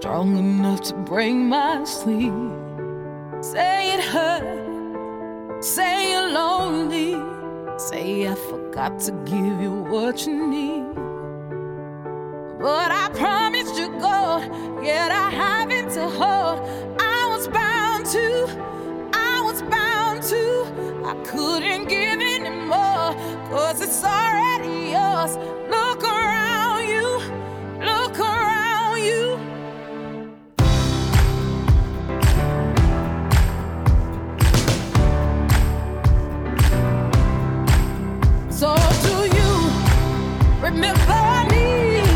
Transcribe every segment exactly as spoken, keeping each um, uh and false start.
strong enough to break my sleep. Say it hurt, say you're lonely, say I forgot to give you what you need. But I promised you gold, yet I have it to hold. I was bound to, I was bound to. I couldn't give anymore, cause it's already yours. Look around you, look around you. So do you remember me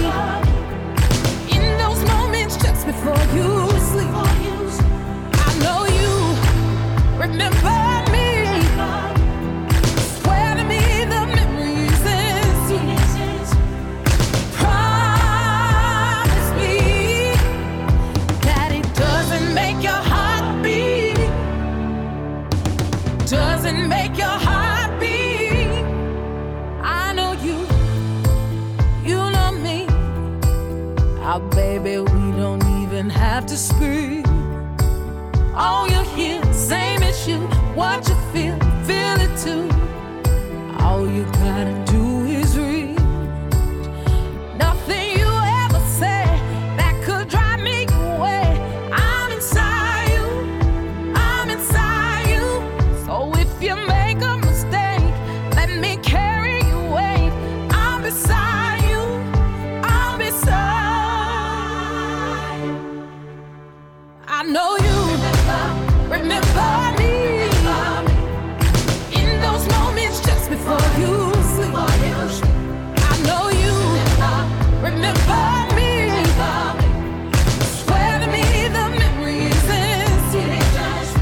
in those moments just before you sleep? I know you remember me. Swear to me the memories insist. Promise me that it doesn't make your heart beat. Doesn't make your heart beat. I know you, you know me. Ah, baby, we don't even have to speak. All you hear, same as you. What you feel, feel it too. All you gotta do is reach. Nothing you ever say that could drive me away. I'm inside you, I'm inside you. So if you make a mistake, let me carry you weight. I'm beside you, I'm beside. I know you remember me in those moments just before you sleep. I know you remember me. Swear to me the memories insist.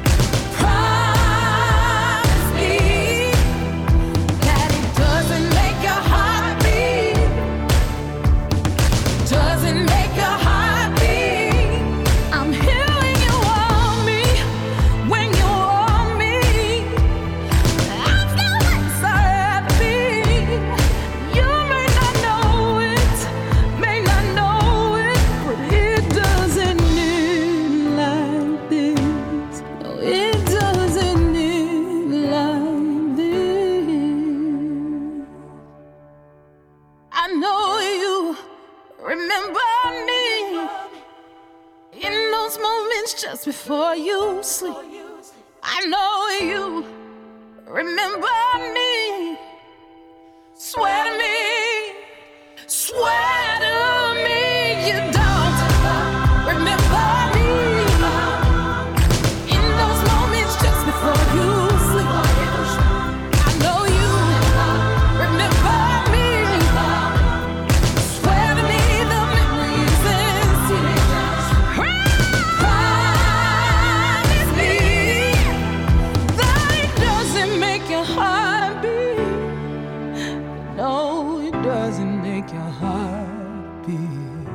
Promise me that it doesn't make your heart beat. Doesn't make your heart beat. I'm here when you want me, when you want me. I'm still what's I'd be. You may not know it, may not know it, but it doesn't end like this. No, it doesn't end like this. I know you remember me in those moments just before you sleep. I know you remember me. Swear to me, swear to me you don't remember me in those moments just before you sleep. I know you remember me. Swear to me the memories insist. Promise me that it doesn't make your heart beat. No, it doesn't make your heart beat.